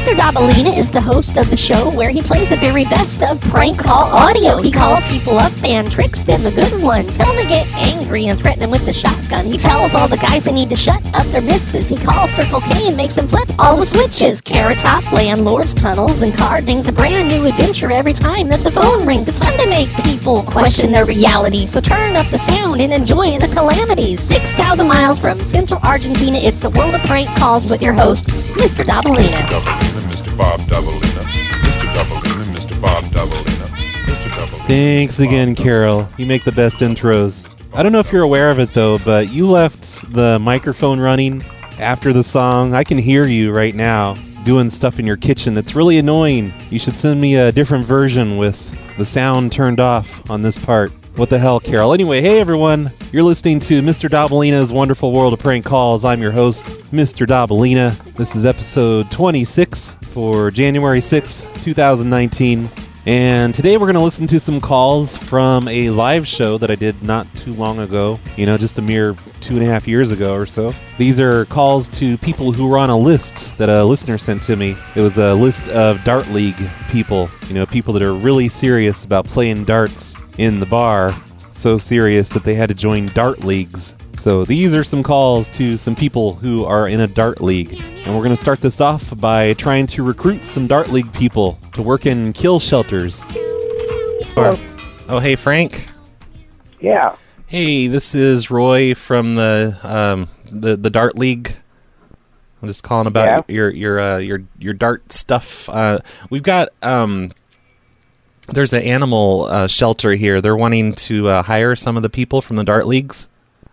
Mr. Dabalina is the host of the show where he plays the very best of prank call audio. He calls people up and tricks them a good one till they get angry and threaten them with the shotgun. He tells all the guys they need to shut up their misses. He calls Circle K and makes them flip all the switches. Carrot Top, landlords, tunnels, and carding's a brand new adventure every time that the phone rings. It's fun to make people question their reality, so turn up the sound and enjoy the calamities. 6,000 miles from Central Argentina, it's the world of prank calls with your host, Mr. Dabalina. Mr. Bob Dabalina, Mr. Dabalina, Mr. Bob Dabalina, Mr. Dabalina. Thanks again, Carol. You make the best intros. I don't know if you're aware of it, though, but you left the microphone running after the song. I can hear you right now doing stuff in your kitchen that's really annoying. You should send me a different version with the sound turned off on this part. What the hell, Carol? Anyway, hey everyone. You're listening to Mr. Dabalina's Wonderful World of Prank Calls. I'm your host, Mr. Dabalina. This is episode 26 for January 6th, 2019. And today we're going to listen to some calls from a live show that I did not too long ago. Just a mere 2.5 years ago or so. These are calls to people who were on a list that a listener sent to me. It was a list of Dart League people. People that are really serious about playing darts in the bar. So serious that they had to join dart leagues. So these are some calls to some people who are in a dart league. And we're going to start this off by trying to recruit some dart league people to work in kill shelters. Oh, hey, Frank. Yeah. Hey, this is Roy from the Dart League. I'm just calling about your dart stuff. We've got there's an animal shelter here. They're wanting to hire some of the people from the Dart Leagues.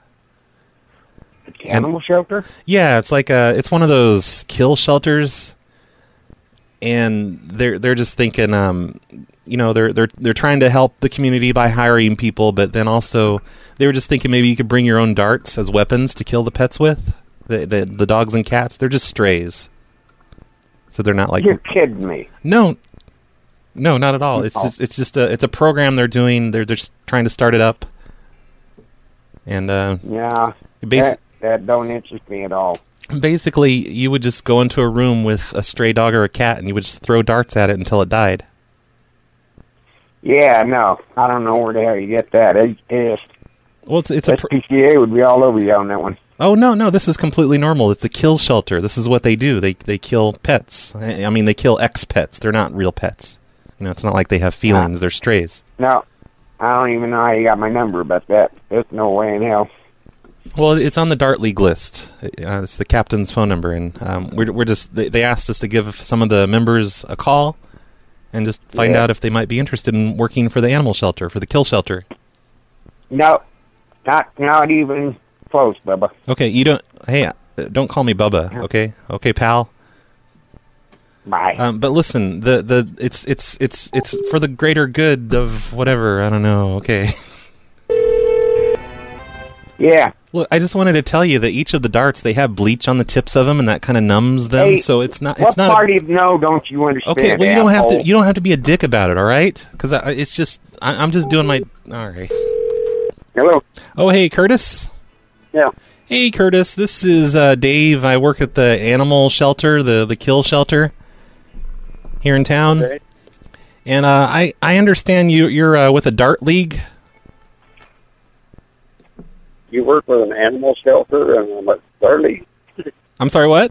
Animal shelter? Yeah, it's like it's one of those kill shelters, and they're just thinking, they're trying to help the community by hiring people, but then also they were just thinking maybe you could bring your own darts as weapons to kill the pets with. The dogs and cats, they're just strays, so they're not like. You're kidding me? No, not at all. It's just a program they're doing. They're just trying to start it up, and that don't interest me at all. Basically, you would just go into a room with a stray dog or a cat, and you would just throw darts at it until it died. Yeah, no, I don't know where the hell you get that. Well, it's SPCA would be all over you on that one. Oh no, this is completely normal. It's a kill shelter. This is what they do. They kill pets. I mean, they kill ex-pets. They're not real pets. It's not like they have feelings. They're strays. No, I don't even know how you got my number about that. There's no way in hell. Well, it's on the Dart League list. It's the captain's phone number, and they asked us to give some of the members a call and just find out if they might be interested in working for the animal shelter, for the kill shelter. No, not even close, Bubba. Okay, don't call me Bubba, okay? Okay, pal. Bye. But listen, it's for the greater good of whatever. I don't know. Okay. Yeah. Look, I just wanted to tell you that each of the darts, they have bleach on the tips of them, and that kind of numbs them. Hey, so it's not. What part of no don't you understand? Okay, well you don't have to be a dick about it, all right? Because it's just I'm just doing my. All right. Hello. Oh, hey, Curtis. Yeah. Hey, Curtis. This is Dave. I work at the animal shelter, the kill shelter here in town. Okay. And I understand you're with a dart league. You work with an animal shelter and I'm at Dart League. I'm sorry, what?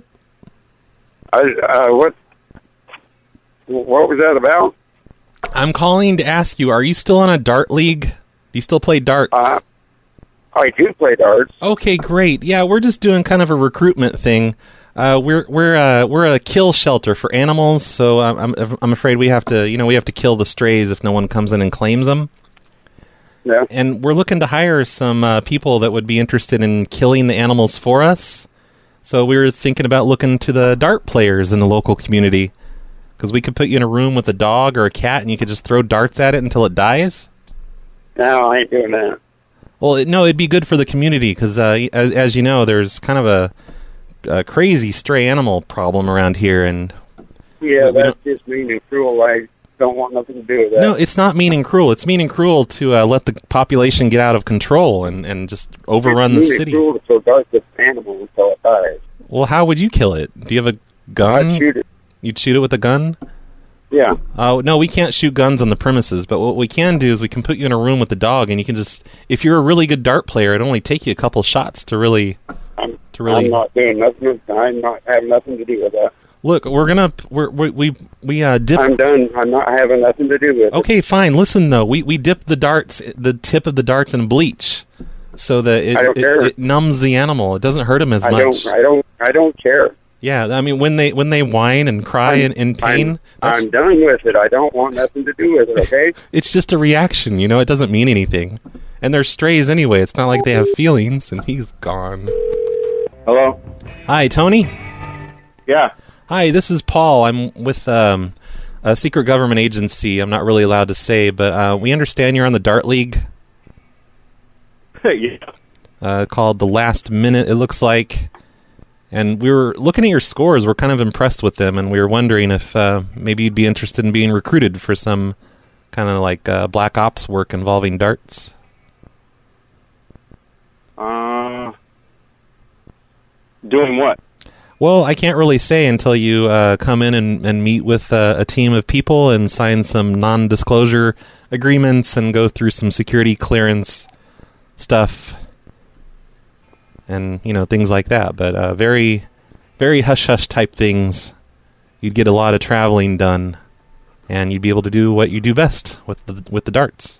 What was that about? I'm calling to ask you, are you still on a dart league? Do you still play darts? I do play darts. Okay, great. Yeah, we're just doing kind of a recruitment thing. We're a kill shelter for animals, so I'm afraid we have to kill the strays if no one comes in and claims them. Yeah. And we're looking to hire some people that would be interested in killing the animals for us. So we were thinking about looking to the dart players in the local community, because we could put you in a room with a dog or a cat, and you could just throw darts at it until it dies. No, I ain't doing that. Well, it'd be good for the community, because as you know, there's kind of a crazy stray animal problem around here, and that's just mean and cruel. I don't want nothing to do with that. No, it's not mean and cruel. It's mean and cruel to let the population get out of control and just overrun the city. It's mean and cruel to throw darts at an animal until it dies. Well, how would you kill it? Do you have a gun? I'd shoot it. You'd shoot it with a gun? Yeah. No, we can't shoot guns on the premises, but what we can do is we can put you in a room with the dog, and you can just, if you're a really good dart player, it'd only take you a couple shots to really... I'm not doing nothing. I'm not having nothing to do with that. Look, we dip... I'm done. I'm not having nothing to do with it. Okay, fine. Listen, though. We dip the tip of the darts in bleach so that it numbs the animal. It doesn't hurt him as much. I don't care. Yeah, I mean, when they whine and cry in pain... I'm done with it. I don't want nothing to do with it, okay? It's just a reaction, you know? It doesn't mean anything. And they're strays anyway. It's not like they have feelings, and he's gone. Hello? Hi, Tony? Yeah. Hi, this is Paul. I'm with a secret government agency. I'm not really allowed to say, but we understand you're on the Dart League. Yeah. Called The Last Minute, it looks like. And we were looking at your scores. We're kind of impressed with them, and we were wondering if maybe you'd be interested in being recruited for some kind of like black ops work involving darts. Doing what? Well, I can't really say until you come in and meet with a team of people and sign some non-disclosure agreements and go through some security clearance stuff and, you know, things like that. But very, very hush-hush type things. You'd get a lot of traveling done, and you'd be able to do what you do best with the darts.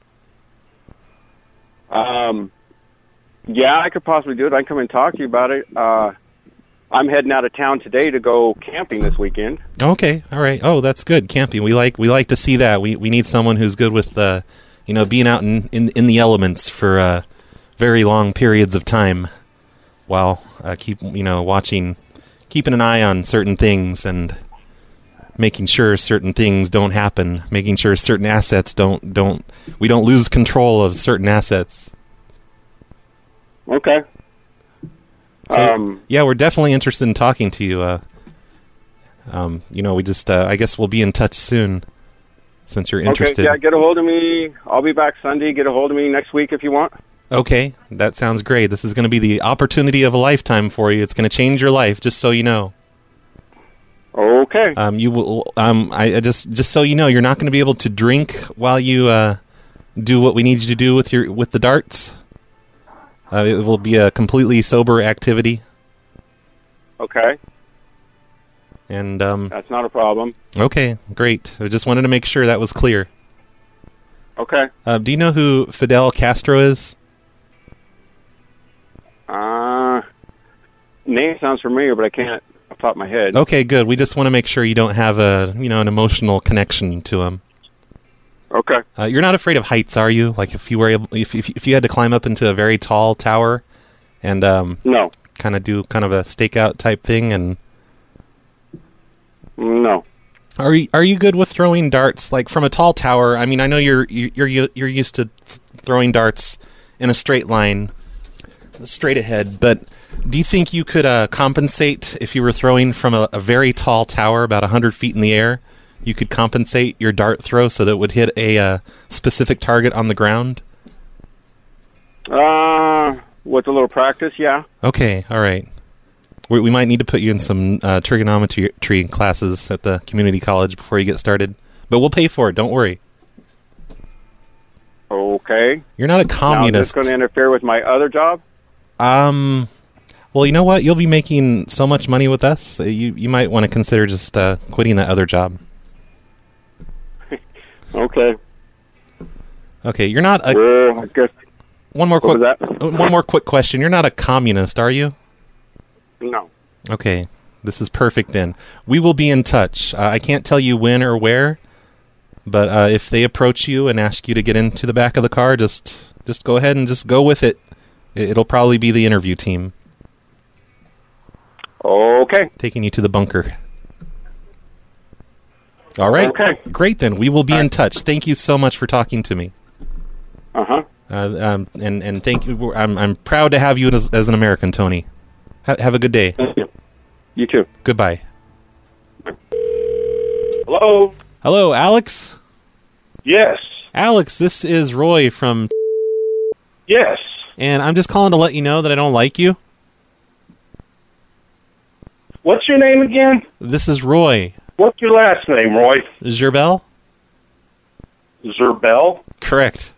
Yeah, I could possibly do it. I can come and talk to you about it. I'm heading out of town today to go camping this weekend. Okay, all right. Oh, that's good. Camping. We like to see that. We need someone who's good with being out in the elements for very long periods of time, while keeping an eye on certain things and making sure certain things don't happen, making sure certain assets we don't lose control of certain assets. Okay. So, yeah, we're definitely interested in talking to you. We just, I guess we'll be in touch soon, since you're interested. Okay, yeah, get a hold of me. I'll be back Sunday. Get a hold of me next week if you want. Okay, that sounds great. This is going to be the opportunity of a lifetime for you. It's going to change your life, just so you know. Okay. You will. Just so you know, you're not going to be able to drink while you do what we need you to do with the darts. It will be a completely sober activity. Okay. And that's not a problem. Okay, great. I just wanted to make sure that was clear. Okay. Do you know who Fidel Castro is? Name sounds familiar, but I can't off the top of my head. Okay, good. We just want to make sure you don't have an emotional connection to him. Okay. You're not afraid of heights, are you? Like if you were if you had to climb up into a very tall tower, and no, kind of do kind of a stakeout type thing, and no. Are you good with throwing darts like from a tall tower? I mean, I know you're used to throwing darts in a straight line, straight ahead, but do you think you could compensate if you were throwing from a very tall tower about 100 feet in the air? You could compensate your dart throw so that it would hit a specific target on the ground? With a little practice, yeah. Okay, all right. We might need to put you in some trigonometry classes at the community college before you get started. But we'll pay for it, don't worry. Okay. You're not a communist. Now, is this going to interfere with my other job? Well, you know what? You'll be making so much money with us, you might want to consider just quitting that other job. Okay. Okay, you're not a... Well, I guess... One more quick question. You're not a communist, are you? No. Okay, this is perfect then. We will be in touch. I can't tell you when or where, but if they approach you and ask you to get into the back of the car, just go ahead and just go with it. It'll probably be the interview team. Okay. Taking you to the bunker. All right. Okay. Great then. We will be in touch. Thank you so much for talking to me. Uh-huh. And thank you. I'm proud to have you as an American, Tony. Have a good day. Thank you. You too. Goodbye. Hello? Hello, Alex? Yes. Alex, this is Roy from... Yes. And I'm just calling to let you know that I don't like you. What's your name again? This is Roy. What's your last name, Roy? Zerbel? Zerbel? Correct.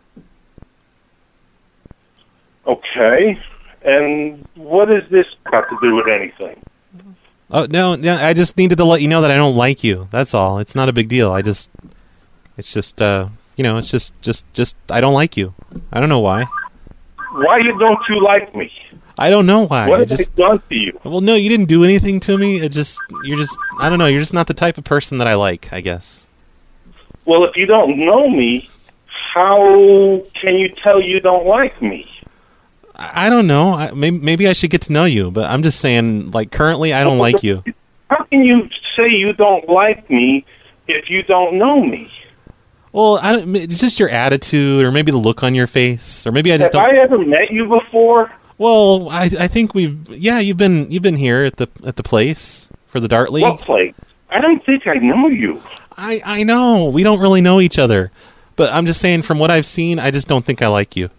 Okay. And what has this got to do with anything? Oh, no, I just needed to let you know that I don't like you. That's all. It's not a big deal. It's just, I don't like you. I don't know why. Why don't you like me? I don't know why. What have I done to you? Well, no, you didn't do anything to me. I don't know. You're just not the type of person that I like, I guess. Well, if you don't know me, how can you tell you don't like me? I don't know. Maybe I should get to know you, but I'm just saying, like, currently I don't like you. How can you say you don't like me if you don't know me? Well, it's just your attitude, or maybe the look on your face, or maybe I just Have I ever met you before? Well, I think you've been here at the place for the Dart League. What place? I don't think I know you. I know. We don't really know each other. But I'm just saying, from what I've seen, I just don't think I like you.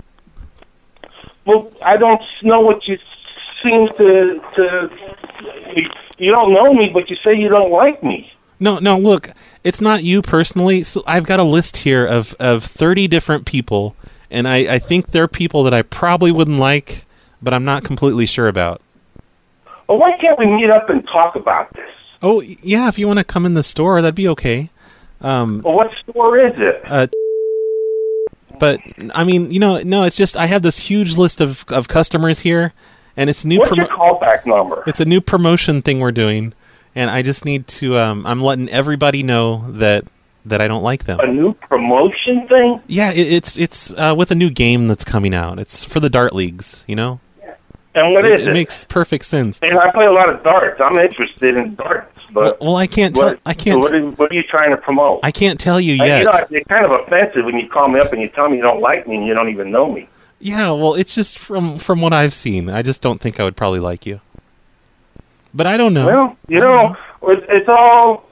Well, I don't know what you seem to you don't know me, but you say you don't like me. No, look, it's not you personally. So I've got a list here of 30 different people, and I think they're people that I probably wouldn't like, but I'm not completely sure about. Well, why can't we meet up and talk about this? Oh, yeah, if you want to come in the store, that'd be okay. Well, what store is it? But, I mean, no, it's just I have this huge list of customers here, and it's new. What's your callback number? It's a new promotion thing we're doing, and I just need to, I'm letting everybody know that I don't like them. A new promotion thing? Yeah, it's with a new game that's coming out. It's for the Dart Leagues, you know? And what is it? It makes perfect sense. And I play a lot of darts. I'm interested in darts. But well, I can't tell. I can't. What are you trying to promote? I can't tell you yet. You know, it's kind of offensive when you call me up and you tell me you don't like me and you don't even know me. Yeah, well, it's just from what I've seen. I just don't think I would probably like you. But I don't know. Well, it's all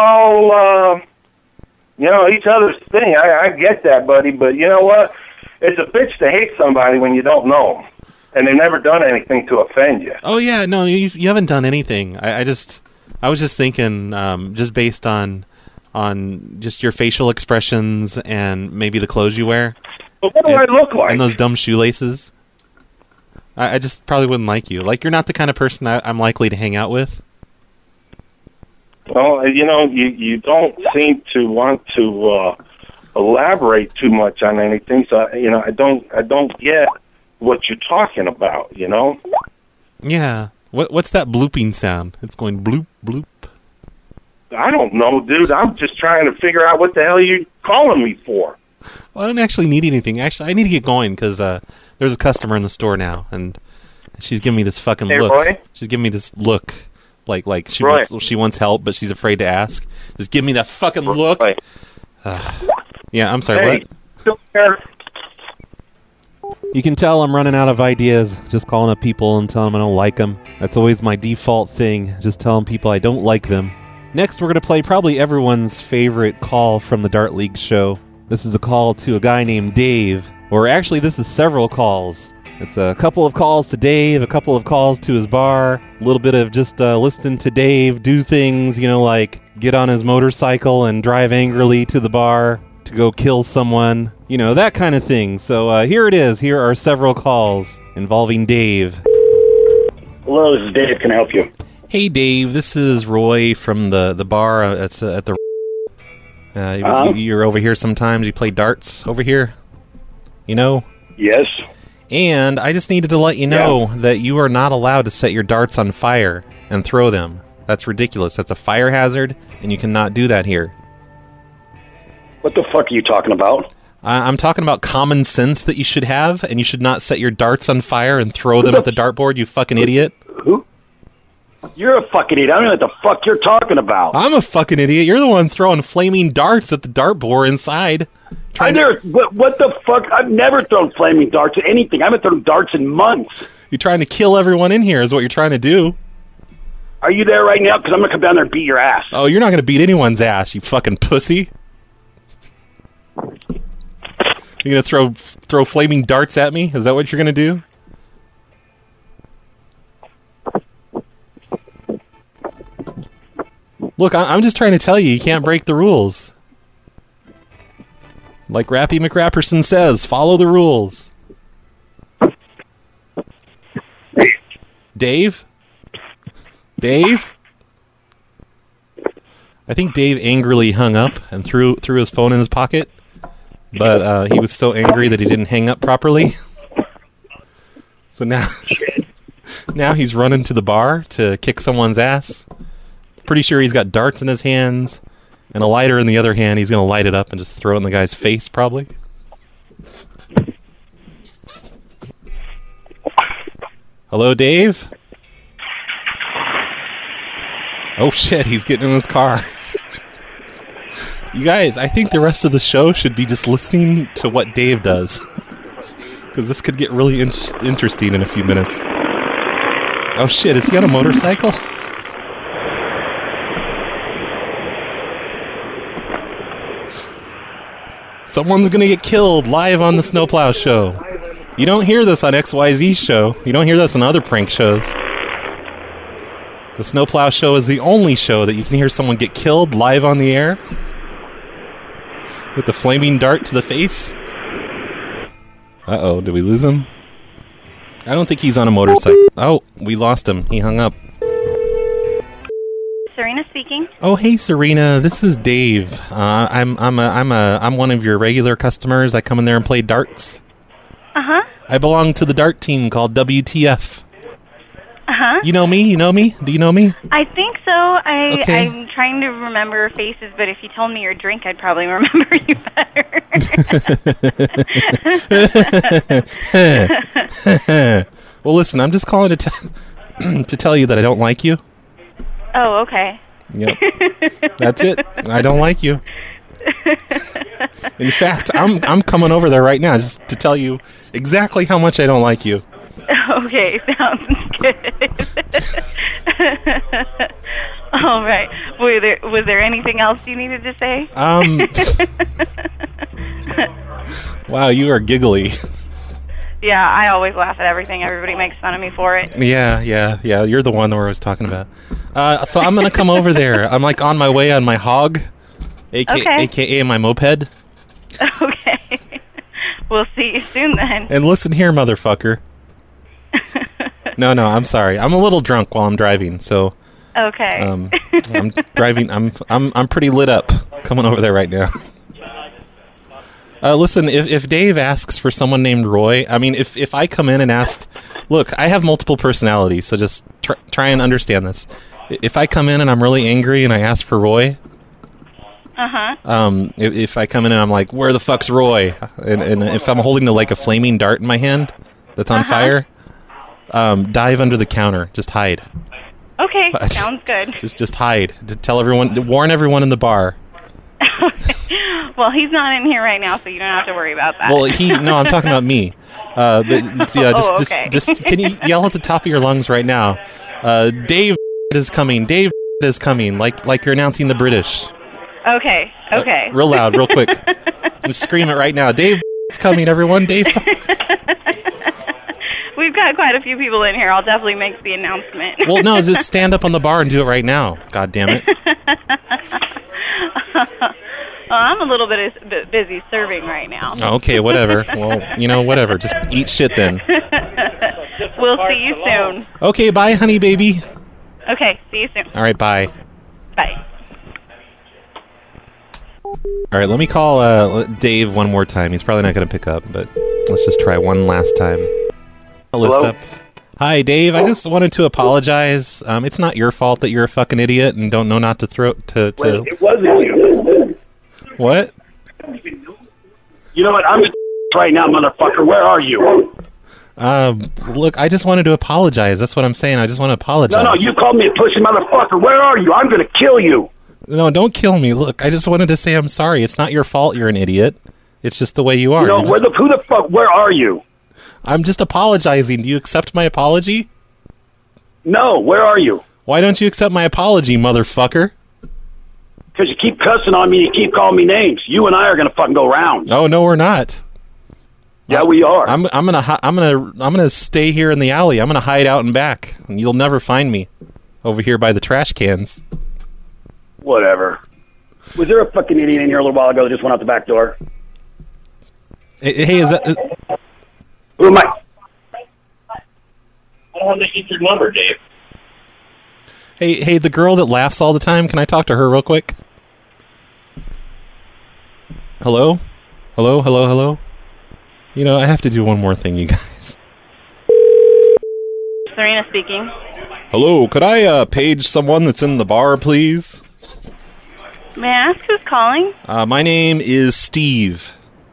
each other's thing. I get that, buddy. But you know what? It's a bitch to hate somebody when you don't know them. And they've never done anything to offend you. Oh, yeah, no, you haven't done anything. I was just thinking, just based on just your facial expressions and maybe the clothes you wear. But what do I look like? And those dumb shoelaces. I just probably wouldn't like you. Like, you're not the kind of person I'm likely to hang out with. Well, you don't seem to want to elaborate too much on anything. So, I don't get what you're talking about, Yeah. What's that blooping sound? It's going bloop, bloop. I don't know, dude. I'm just trying to figure out what the hell you're calling me for. Well, I don't actually need anything. Actually, I need to get going because there's a customer in the store now, and she's giving me this fucking look. Roy? She's giving me this look like she Roy. she wants help, but she's afraid to ask. Just give me that fucking look. Yeah, I'm sorry, what? You can tell I'm running out of ideas just calling up people and telling them I don't like them. That's always my default thing, just telling people I don't like them. Next, we're going to play probably everyone's favorite call from the Dart League show. This is a call to a guy named Dave. Or actually, this is several calls. It's a couple of calls to Dave, a couple of calls to his bar, a little bit of just listening to Dave do things, like get on his motorcycle and drive angrily to the bar to go kill someone, that kind of thing. So here it is. Here are several calls involving Dave. Hello, this is Dave. Can I help you? Hey, Dave. This is Roy from the bar at the... You're over here sometimes. You play darts over here, Yes. And I just needed to let you know that you are not allowed to set your darts on fire and throw them. That's ridiculous. That's a fire hazard, and you cannot do that here. What the fuck are you talking about? I'm talking about common sense that you should have, and you should not set your darts on fire and throw them at the dartboard, you fucking idiot. Who? You're a fucking idiot. I don't know what the fuck you're talking about. I'm a fucking idiot. You're the one throwing flaming darts at the dartboard inside. What the fuck? I've never thrown flaming darts at anything. I haven't thrown darts in months. You're trying to kill everyone in here is what you're trying to do. Are you there right now? Because I'm going to come down there and beat your ass. Oh, you're not going to beat anyone's ass, you fucking pussy. You're going to throw flaming darts at me? Is that what you're going to do? Look, I'm just trying to tell you can't break the rules. Like Rappy McRapperson says, follow the rules. Dave? Dave? I think Dave angrily hung up and threw his phone in his pocket, but he was so angry that he didn't hang up properly. So now he's running to the bar to kick someone's ass. Pretty sure he's got darts in his hands and a lighter in the other hand. He's going to light it up and just throw it in the guy's face, probably. Hello, Dave? Oh, shit, he's getting in his car. You guys, I think the rest of the show should be just listening to what Dave does. Because this could get really interesting in a few minutes. Oh, shit, is he on a motorcycle? Someone's gonna get killed live on the Snowplow Show. You don't hear this on XYZ's show. You don't hear this on other prank shows. The Snowplow Show is the only show that you can hear someone get killed live on the air with the flaming dart to the face. Uh-oh, did we lose him? I don't think he's on a motorcycle. Oh, we lost him. He hung up. Serena speaking. Oh, hey, Serena. This is Dave. I'm one of your regular customers. I come in there and play darts. Uh-huh. I belong to the dart team called WTF. Uh-huh. You know me? You know me? Do you know me? I think so. Okay. I'm trying to remember faces, but if you told me your drink, I'd probably remember you better. Well, listen, I'm just calling to tell you that I don't like you. Oh, okay. Yep. That's it. I don't like you. In fact, I'm coming over there right now just to tell you exactly how much I don't like you. Okay, sounds good. All right. Was there anything else you needed to say? Wow, you are giggly. Yeah, I always laugh at everything. Everybody makes fun of me for it. Yeah. You're the one that I was talking about. So I'm going to come over there. I'm like on my way on my hog, aka my moped. Okay. We'll see you soon then. And listen here, motherfucker. No, I'm sorry. I'm a little drunk while I'm driving, so okay. I'm driving. I'm pretty lit up coming over there right now. Listen, if Dave asks for someone named Roy, I mean, if I come in and ask, look, I have multiple personalities, so just try and understand this. If I come in and I'm really angry and I ask for Roy, if I come in and I'm like, where the fuck's Roy? And if I'm holding like a flaming dart in my hand that's on fire, dive under the counter. Just hide. Okay, sounds good. Just hide. To warn everyone in the bar. Well, he's not in here right now, so you don't have to worry about that. Well, no, I'm talking about me. Just can you yell at the top of your lungs right now? Dave is coming. Dave is coming. Like you're announcing the British. Okay. Real loud, real quick. Just scream it right now. Dave is coming, everyone. Dave. We've got quite a few people in here. I'll definitely make the announcement. Well, no, just stand up on the bar and do it right now. God damn it. I'm a little bit busy serving right now. Okay, whatever. Well, whatever. Just eat shit then. We'll see you soon. Okay, bye, honey baby. Okay, see you soon. All right, bye. Bye. All right, let me call Dave one more time. He's probably not going to pick up, but let's just try one last time. List up. Hi, Dave. I just wanted to apologize. It's not your fault that you're a fucking idiot and don't know not to throw to. It wasn't you. What? You know what? I'm right now, motherfucker. Where are you? Look, I just wanted to apologize. That's what I'm saying. I just want to apologize. No, you called me a pussy motherfucker. Where are you? I'm going to kill you. No, don't kill me. Look, I just wanted to say I'm sorry. It's not your fault you're an idiot. It's just the way you are. Who the fuck, where are you? I'm just apologizing. Do you accept my apology? No, where are you? Why don't you accept my apology, motherfucker? Because you keep cussing on me and you keep calling me names. You and I are going to fucking go round. Oh, no, we're not. Yeah, we are. I'm gonna stay here in the alley. I'm gonna hide out and back, and you'll never find me over here by the trash cans. Whatever. Was there a fucking idiot in here a little while ago that just went out the back door? Hey, is that... Who am I? I don't want to get your number, Dave. Hey, the girl that laughs all the time, can I talk to her real quick? Hello? Hello? You know, I have to do one more thing, you guys. Serena speaking. Hello, could I page someone that's in the bar, please? May I ask who's calling? My name is Steve.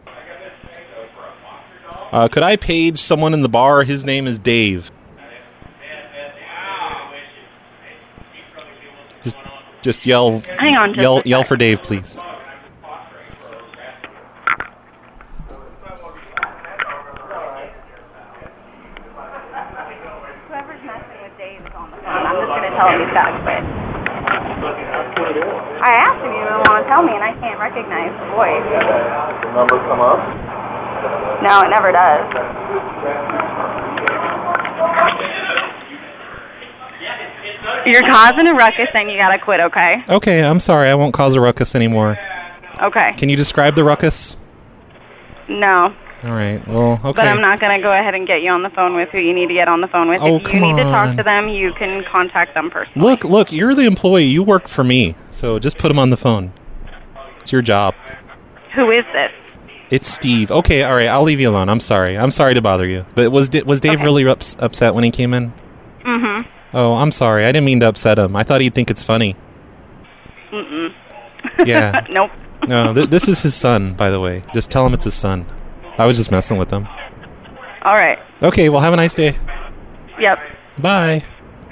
Could I page someone in the bar? His name is Dave. Just yell. Hang on. Yell for Dave, please. Whoever's messing with Dave is on the phone. I'm just going to tell him he's got to quit. I asked him, you don't want to tell me, and I can't recognize the voice. The number come up? No, it never does. You're causing a ruckus, and you got to quit, okay? Okay, I'm sorry. I won't cause a ruckus anymore. Okay. Can you describe the ruckus? No. All right. Well, okay. But I'm not going to go ahead and get you on the phone with who you need to get on the phone with. Oh, if you need to talk on. to them, you can contact them personally. Look, you're the employee. You work for me. So just put him on the phone. It's your job. Who is this? It's Steve. Okay, all right. I'll leave you alone. I'm sorry. I'm sorry to bother you. But was Dave really upset when he came in? Mm-hmm. Oh, I'm sorry. I didn't mean to upset him. I thought he'd think it's funny. Mm-mm. Yeah. Nope. No, this is his son, by the way. Just tell him it's his son. I was just messing with him. All right. Okay, well, have a nice day. Yep. Bye.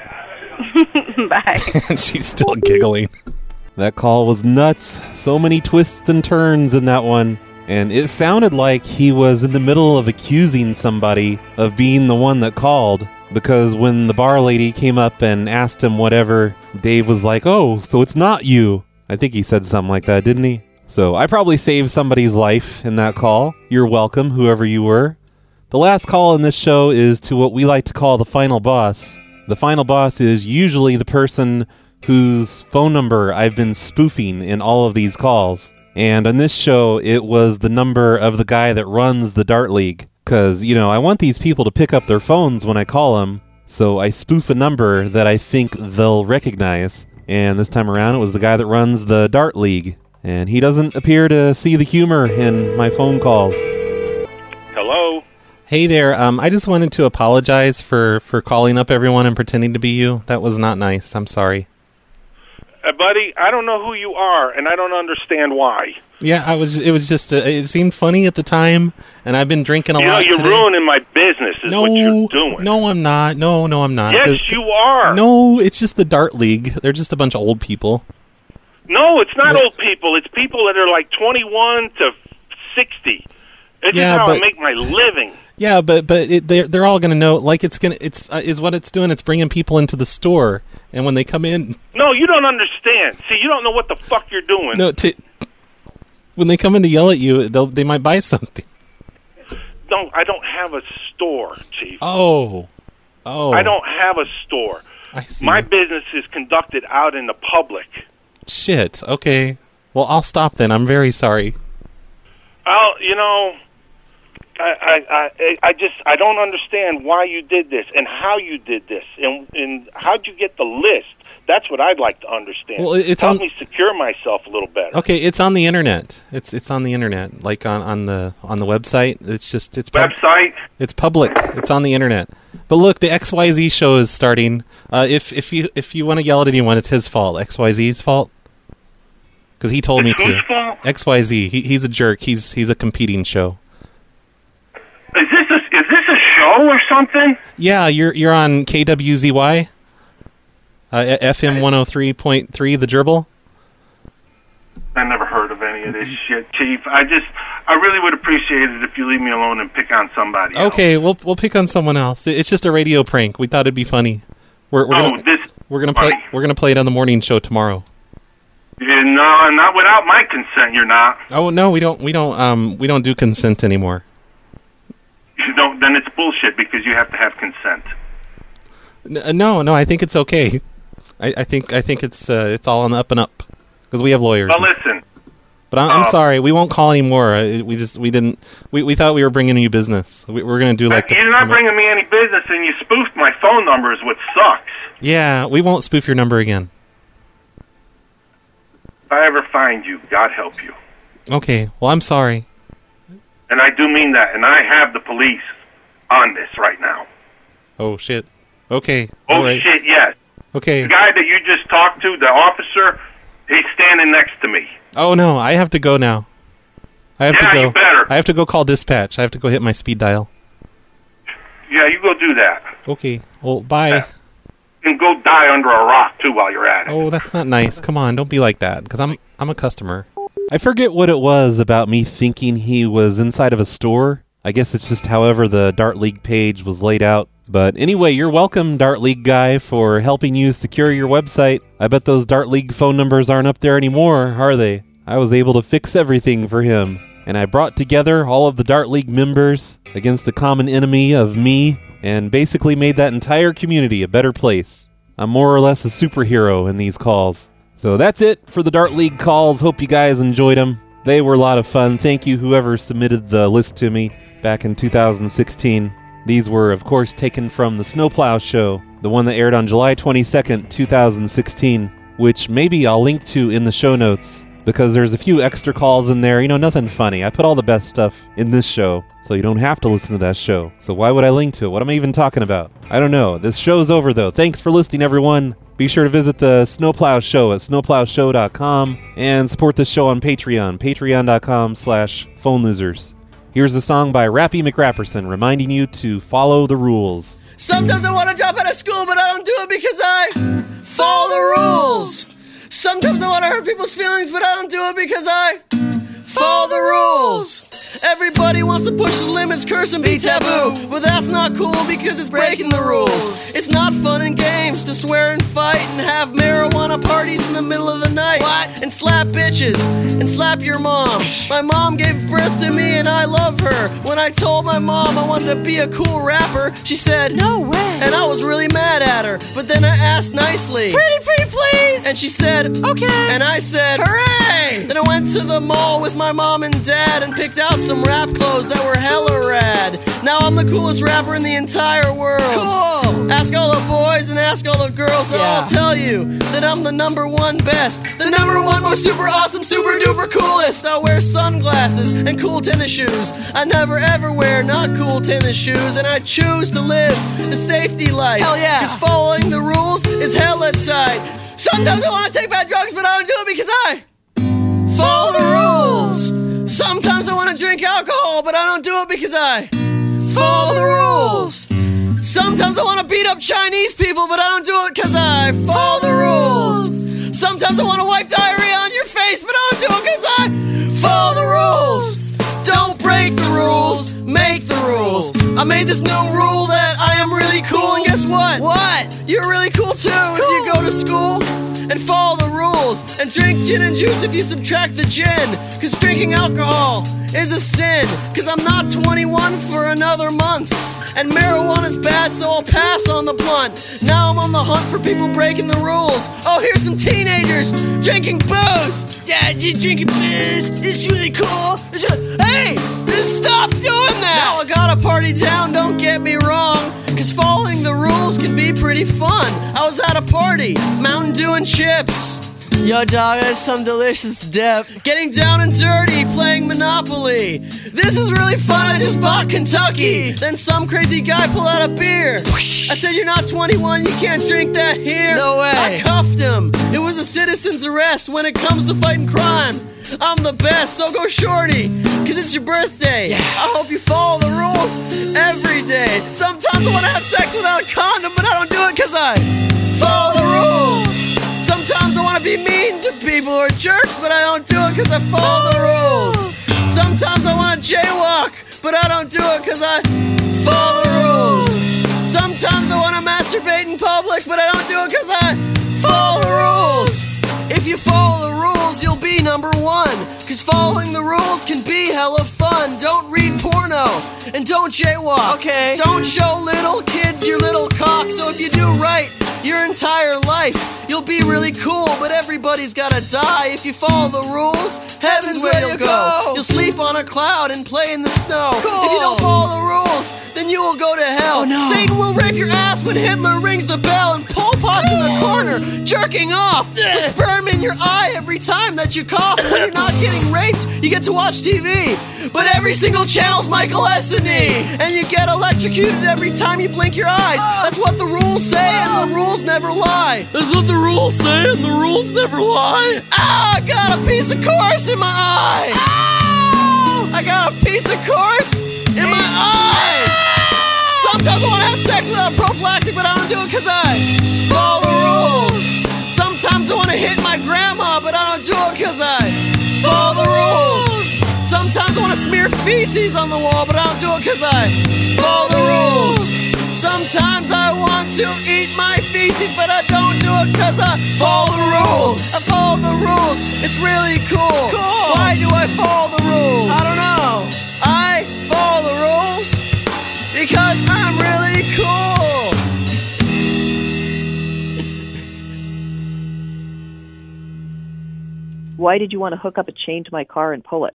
Bye. And she's still giggling. That call was nuts. So many twists and turns in that one. And it sounded like he was in the middle of accusing somebody of being the one that called. Because when the bar lady came up and asked him whatever, Dave was like, "Oh, so it's not you." I think he said something like that, didn't he? So I probably saved somebody's life in that call. You're welcome, whoever you were. The last call in this show is to what we like to call the final boss. The final boss is usually the person whose phone number I've been spoofing in all of these calls. And on this show, it was the number of the guy that runs the Dart League. Because, I want these people to pick up their phones when I call them. So I spoof a number that I think they'll recognize. And this time around, it was the guy that runs the Dart League. And he doesn't appear to see the humor in my phone calls. Hello? Hey there. I just wanted to apologize for calling up everyone and pretending to be you. That was not nice. I'm sorry. Buddy, I don't know who you are, and I don't understand why. Yeah, it was just, it seemed funny at the time, and I've been drinking a lot You're today. ruining my business is what you're doing. No, I'm not. No, I'm not. Yes, you are. No, it's just the Dart League. They're just a bunch of old people. No, it's not old people. It's people that are like 21 to 60. This is how I make my living. Yeah, but they're all going to know. Like is what it's doing. It's bringing people into the store, and when they come in. No, you don't understand. See, you don't know what the fuck you're doing. No, when they come in to yell at you, they might buy something. No, I don't have a store, Chief. Oh. I don't have a store. I see. My business is conducted out in the public. Shit. Okay. Well, I'll stop then. I'm very sorry. Well, I don't understand why you did this and how you did this and how'd you get the list. That's what I'd like to understand. Well, help me secure myself a little better. Okay, it's on the internet. It's on the internet, like on the website. It's website. It's public. It's on the internet. But look, the XYZ show is starting. If you want to yell at anyone, it's his fault. XYZ's fault. Because he told me to. Whose fault? XYZ. He's a jerk. He's a competing show. Is this a show or something? Yeah, you're on KWZY. FM 103.3, the Gerbil. I never heard of any of this shit, Chief. I really would appreciate it if you leave me alone and pick on somebody else. Okay, we'll pick on someone else. It's just a radio prank. We thought it'd be funny. We're gonna play it on the morning show tomorrow. Yeah, no, not without my consent. You're not. Oh no, we don't do consent anymore. You don't. Then it's bullshit because you have to have consent. No, I think it's okay. I think it's all on the up and up. because we have lawyers. But listen. But I'm sorry, we won't call anymore. We thought we were bringing you business. We're going to do like You're not bringing me any business, and you spoofed my phone numbers, which sucks. Yeah, we won't spoof your number again. If I ever find you, God help you. Okay, well, I'm sorry. And I do mean that, and I have the police on this right now. Oh, shit. Okay. Oh, all right. shit, yes. Okay. The guy that you just talked to, the officer, he's standing next to me. Oh, no, I have to go now. I have to go. You better. I have to go call dispatch. I have to go hit my speed dial. Yeah, you go do that. Okay. Well, bye. Yeah. And go die under a rock, too, while you're at it. Oh, that's not nice. Come on, don't be like that, because I'm a customer. I forget what it was about me thinking he was inside of a store. I guess it's just however the Dart League page was laid out. But anyway, you're welcome, Dart League guy, for helping you secure your website. I bet those Dart League phone numbers aren't up there anymore, are they? I was able to fix everything for him. And I brought together all of the Dart League members against the common enemy of me, and basically made that entire community a better place. I'm more or less a superhero in these calls. So that's it for the Dart League calls. Hope you guys enjoyed them. They were a lot of fun. Thank you whoever submitted the list to me back in 2016. These were, of course, taken from the Snowplow Show, the one that aired on July 22nd, 2016, which maybe I'll link to in the show notes, because there's a few extra calls in there, nothing funny. I put all the best stuff in this show, so you don't have to listen to that show. So why would I link to it? What am I even talking about? I don't know. This show's over, though. Thanks for listening, everyone. Be sure to visit the Snowplow Show at snowplowshow.com and support the show on Patreon, patreon.com/phonelosers. Here's a song by Rappy McRapperson reminding you to follow the rules. Sometimes I want to drop out of school, but I don't do it because I follow the rules. Sometimes I want to hurt people's feelings, but I don't do it because I follow the rules. Everybody wants to push the limits, curse and be taboo, but that's not cool because it's breaking the rules. It's not fun and games to swear and fight and have marijuana parties in the middle of the night. What? And slap bitches and slap your mom. My mom gave birth to me and I love her. When I told my mom I wanted to be a cool rapper, she said, no way. And I was really mad at her, but then I asked nicely, pretty please. And she said, okay. And I said, hooray. Then I went to the mall with my mom and dad and picked out some rap clothes that were hella rad. Now I'm the coolest rapper in the entire world. Cool. Ask all the boys and ask all the girls, they'll all tell you that I'm the #1 best, the #1 most super awesome, super duper coolest. I wear sunglasses and cool tennis shoes. I never ever wear not cool tennis shoes, and I choose to live the safety life. Hell yeah. 'Cause following the rules is hella tight. Sometimes I want to take bad drugs, but I don't do it because I follow the rules. Sometimes I want to drink alcohol, but I don't do it because I follow the rules. Sometimes I want to beat up Chinese people, but I don't do it because I follow the rules. Sometimes I want to wipe diarrhea on your face, but I don't do it because I follow the rules. Don't break the rules, make the rules. I made this new rule that I am really cool, and guess what? What? You're really cool too if you go to school and follow the rules and drink gin and juice if you subtract the gin, cause drinking alcohol is a sin, cause I'm not 21 for another month, and marijuana's bad, so I'll pass on the blunt. Now I'm on the hunt for people breaking the rules. Oh, here's some teenagers drinking booze. Yeah, drinking booze, it's really cool. Hey, stop doing that. Now I gotta party down, don't get me wrong, cause following the rules can be pretty fun. I was at a party, Mountain Dew and chips. Yo, dog, that's some delicious dip. Getting down and dirty, playing Monopoly. This is really fun, I just bought Kentucky. Then some crazy guy pulled out a beer. I said, you're not 21, you can't drink that here. No way. I cuffed him. It was a citizen's arrest when it comes to fighting crime. I'm the best, so go shorty, cause it's your birthday. Yeah. I hope you follow the rules every day. Sometimes I want to have sex without a condom, but I don't do it cause I follow the rules. Sometimes I want to be mean to people who are jerks, but I don't do it because I follow the rules. Sometimes I want to jaywalk, but I don't do it because I follow the rules. Sometimes I want to masturbate in public, but I don't do it because I follow the rules. If you follow the rules, you'll be #1, because following the rules can be hella fun. Don't read porno, and don't jaywalk. Okay. Don't show little kids your little cock, so if you do right your entire life, You'll be really cool, but everybody's gotta die. If you follow the rules, heaven's where you'll go. You'll sleep on a cloud and play in the snow. Cool. If you don't follow the rules, then you will go to hell. Oh, no. Satan will rape your ass when Hitler rings the bell, and Pol Pot's in the corner, jerking off, with sperm in your eye every time that you cough. When you're not getting raped, you get to watch TV. But every single channel's Michael Essany, and you get electrocuted every time you blink your eyes. That's what the rules say, and the rules never lie. That's what the rules say, and the rules never lie. Ow, I got a piece of course in my eye. Ow! I got a piece of course in my eye. Sometimes I want to have sex without a prophylactic, but I don't do it because I follow the rules. Sometimes I want to hit my grandma, but I don't do it because I follow the rules. Sometimes I want to smear feces on the wall, but I don't do it because I follow the rules. Sometimes I want to eat my feces, but I don't do it because I follow the rules. I follow the rules. It's really cool. Why do I follow the rules? I don't know. I follow the rules because I'm really cool. Why did you want to hook up a chain to my car and pull it?